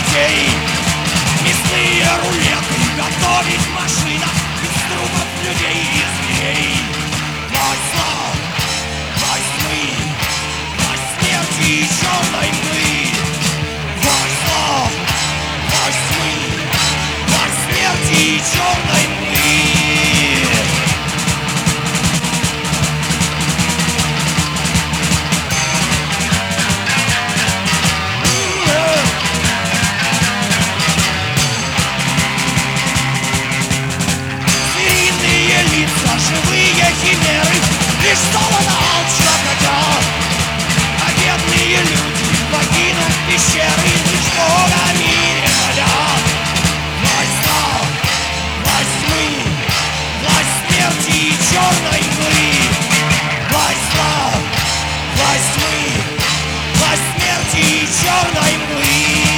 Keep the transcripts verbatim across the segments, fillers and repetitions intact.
людей. Мясные рулеты готовить в машинах из трупов людей и зверей. Власть зла, власть тьмы, власть смерти и черной мглы. Власть зла, власть тьмы, власть смерти и черной мглы. Живые химеры лишь золото алчно хотят, а бедные люди, покинув пещеры, лишь Бога в мире молят. Власть зла, власть тьмы, власть смерти и черной мглы. Власть зла, власть тьмы, власть смерти и черной мглы.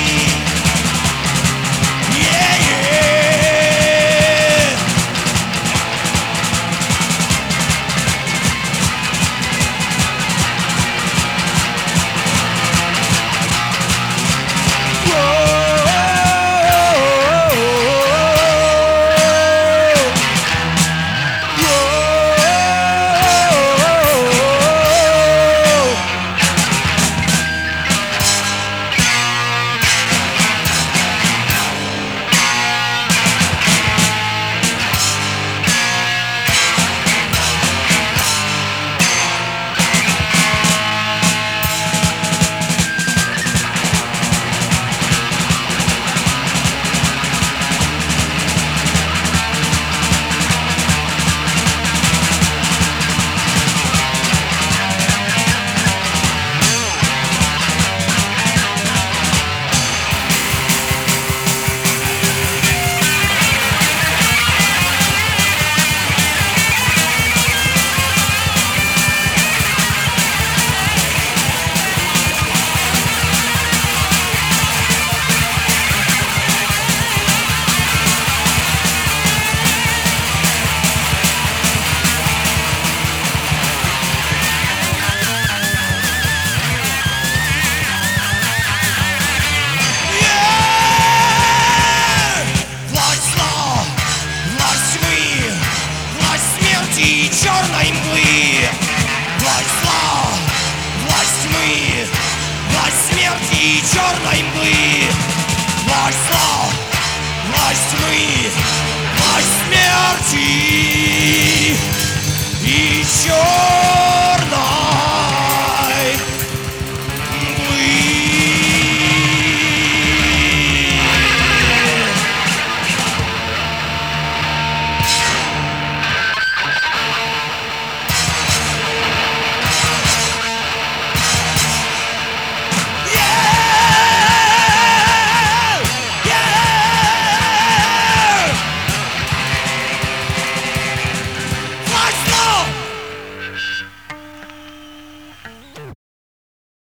Черной мглы. Власть зла, власть тьмы, власть смерти и черной мглы. Власть зла, власть тьмы, власть смерти и черной